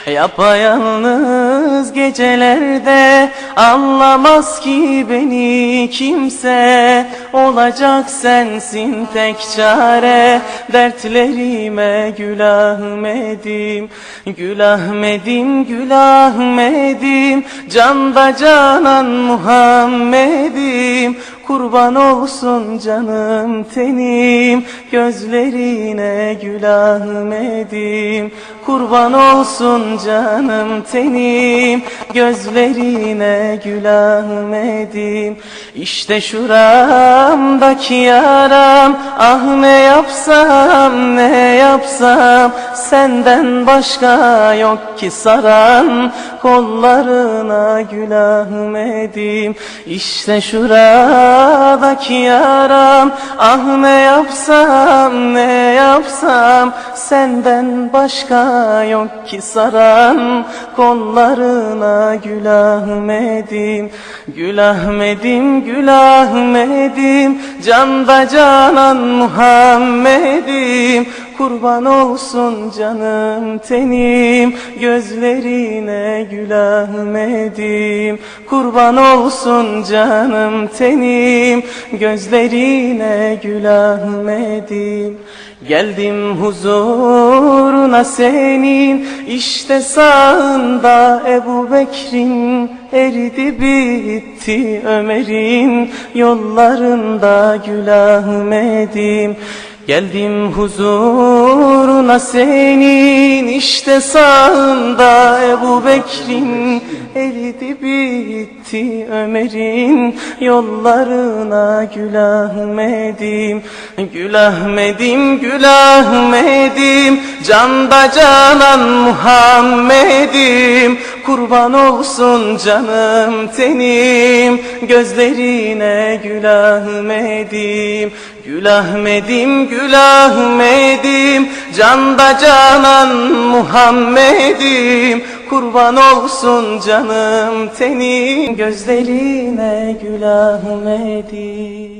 Yapayalnız gecelerde anlamaz ki beni kimse. Olacak sensin tek çare, dertlerime Gül Ahmet'im. Gül Ahmet'im, Gül Ahmet'im, canda canan Muhammed'im. Kurban olsun canım tenim, gözlerine Gül Ahmet'im. Kurban olsun canım tenim, gözlerine Gül Ahmet'im. İşte şuramdaki yaram, ah ne yapsam ne yapsam, senden başka yok ki saran, kollarına Gül Ahmet'im. İşte şuradaki yaram, ah ne yapsam ne yapsam, senden başka yok ki saran, kollarına Gül Ahmet'im. Gül Ahmet'im, Gül Ahmet'im, canda canan Muhammed'im. Kurban olsun canım tenim, gözlerine Gül Ahmet'im. Kurban olsun canım tenim, gözlerine Gül Ahmet'im. Geldim huzuruna senin, işte sağında Ebu Bekir'in, eridi bitti Ömer'in, yollarında Gül Ahmet'im. Geldim huzuruna senin, işte sağında Ebu Bekir'in, eridi bitti Ömer'in, yollarına Gül Ahmet'im. Gül Ahmet'im, Gül Ahmet'im, canda canan Muhammed'im. Kurban olsun canım tenim, gözlerine Gül Ahmet'im. Gül Ahmet'im, Gül Ahmet'im, canda canan Muhammed'im. Kurban olsun canım tenim, gözlerine Gül Ahmet'im.